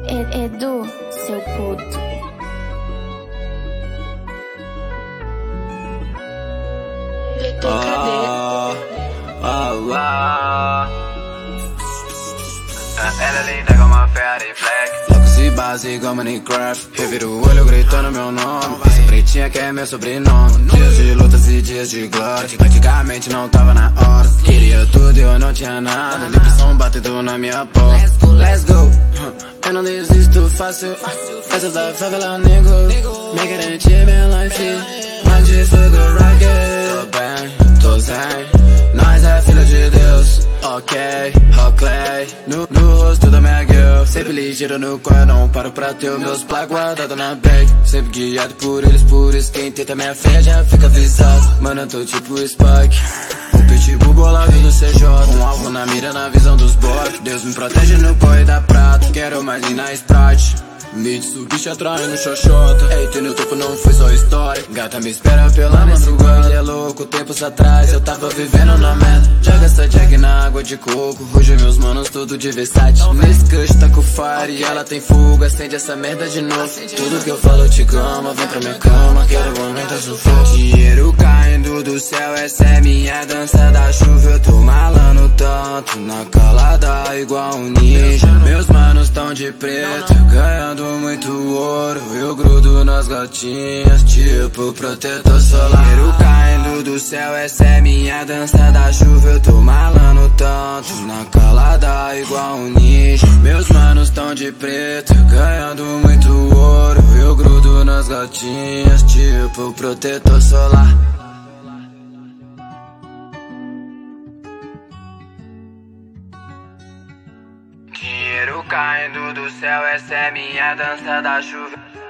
Edu, seu puto. Ela é linda como a Ferrari Flag. Locos e base igual Minecraft. Reviro o olho gritando meu nome. Essa pretinha que é meu sobrenome. Dias de lutas e dias de glória. Antigamente não tava na hora. Queria tudo e eu não tinha nada. Depressão batendo na minha porta. Let's go. Eu não desisto fácil. Essa da favela, nego. Me garante minha life. Mas de fogo, rocket. Tô bem, tô zen. Nós é filho de Deus. Ok, Rockley no rosto da minha girl. Sempre ligeiro no qual não paro pra ter os meus plá guardado na bag. Sempre guiado por eles, por isso quem tenta minha fé já fica avisado. Mano, eu tô tipo Spike, um pitbull bolado do CJ. Um alvo na mira na visão dos bots. Deus me protege no corre da prata. Quero mais ir na Sprite. Mitsubishi atraindo xoxota. Eita, no topo não foi só história. Gata me espera pela madrugada. É louco, tempos atrás eu tava vivendo na merda. Joga essa jag na água de coco. Hoje meus manos tudo de Versace. Nesse cush tá com fire e ela tem fuga. Acende essa merda de novo. Tudo que eu falo te gama. Vem pra minha cama, quero momento sufoco. Dinheiro caindo do céu, essa é minha dança da chuva. Eu tô malando tanto na calada igual um ninja. Meus manos tão de preto, ganhando muito ouro. Eu grudo nas gatinhas, tipo protetor solar. Dinheiro caindo do céu, essa é minha dança da chuva. Eu tô malando tanto na calada igual um ninja. Meus manos tão de preto, ganhando muito ouro. Eu grudo nas gatinhas, tipo protetor solar. Dinheiro caindo do céu, essa é minha dança da chuva.